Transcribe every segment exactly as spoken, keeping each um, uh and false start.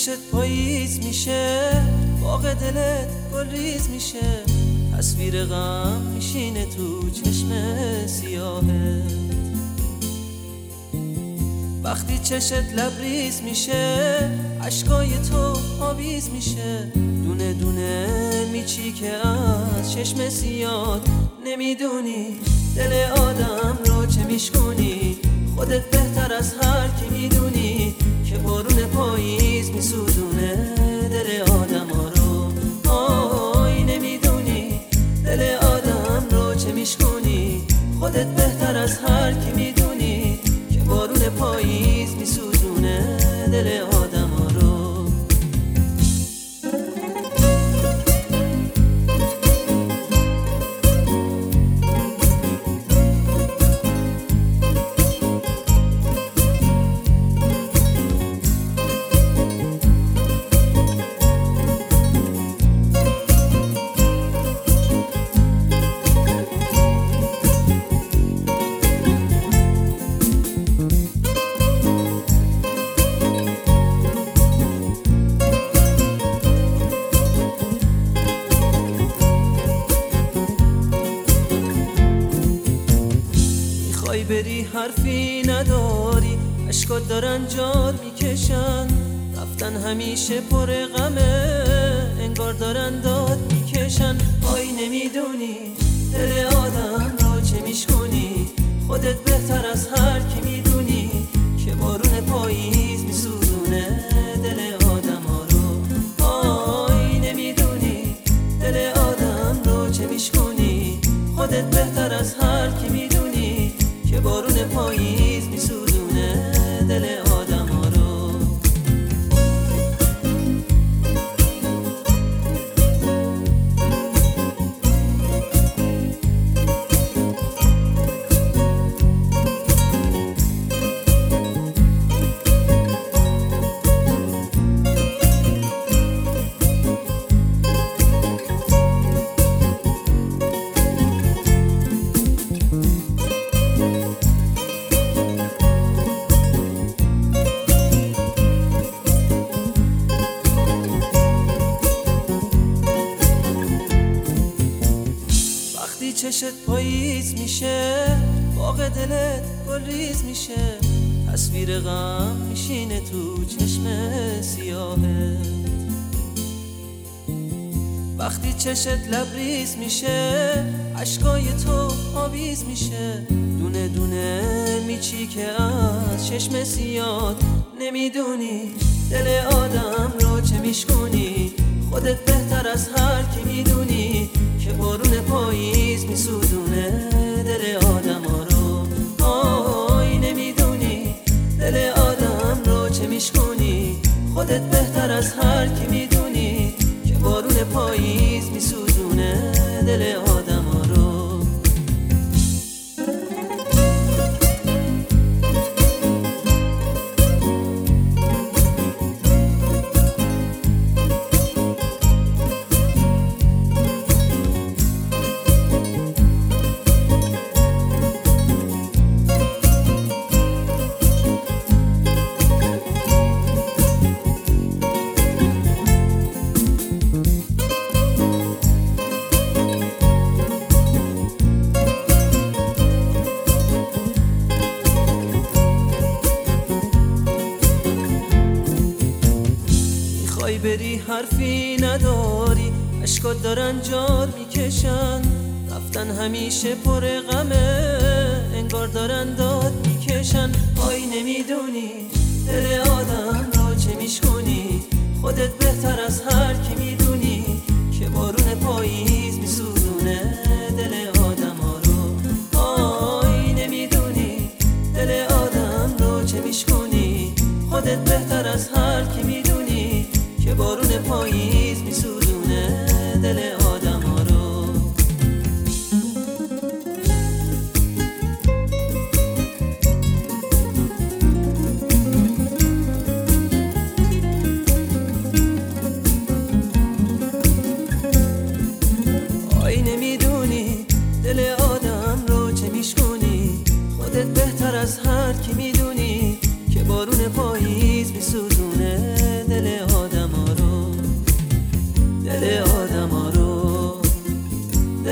چشت پاییز میشه، باغ دلت گل ریز میشه، تصویر غم میشینه تو چشم سیاهت. وقتی چشت لبریز میشه، عشقای تو آویز میشه، دونه دونه میچی که از چشم سیاه. نمیدونی دل آدم رو چه میشکنی، خودت بهتر از هر کی میدونی که بارون پاییز میسوزونه دل آدم ها رو. آی نمیدونی دل آدم رو چه میشکنی، خودت بهتر از هر کی میدونی که بارون پاییز میسوزونه دل آدم ها رو. بری حرفی نداری، اشکات دارن جار میکشن، رفتن همیشه پر غمه، انگار دارن داد میکشن. آی نمیدونی دل آدم رو چه میشکنی، خودت بهتر از هر کی میدونی که بارون پاییز میسوزونه دل آدم ها رو. آی نمیدونی دل آدم رو چه میشکنی، خودت بهتر از هر کی میدونی که بارون پاییز میسوزونه دل آدم ها رو. چشت پاییز میشه، باغ دلت گل ریز میشه، تصویر غم میشینه تو چشم سیاهت. وقتی چشت لبریز میشه، عشقای تو آویز میشه، دونه دونه میچی که از چشم سیاه. نمیدونی دل آدم رو چه میشکنی، خودت بهتر از هر کی میدونی که بارون پاییز میسوزونه دل آدم ها رو. آی نمیدونی دل آدم رو چه میشکنی، خودت بهتر از هر کی میدونی که بارون پاییز میسوزونه دل آدم ها رو. بری حرفی نداری، اشکات دارن جار میکشن، رفتن همیشه پر غمه، انگار دارن داد میکشن. آی نمیدونی دل آدم رو چه میشکنی، خودت بهتر از هر کی میدونی که بارون پاییز میسوزونه دل آدم ها رو. آی نمیدونی دل آدم رو چه میشکنی، خودت بهتر از هر کی میدونی که بارون پاییز میسوزونه دل آدم ها رو.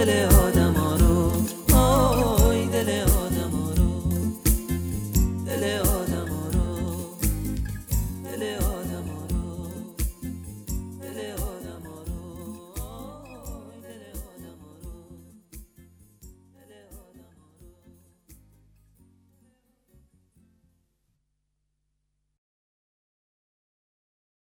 دل آدم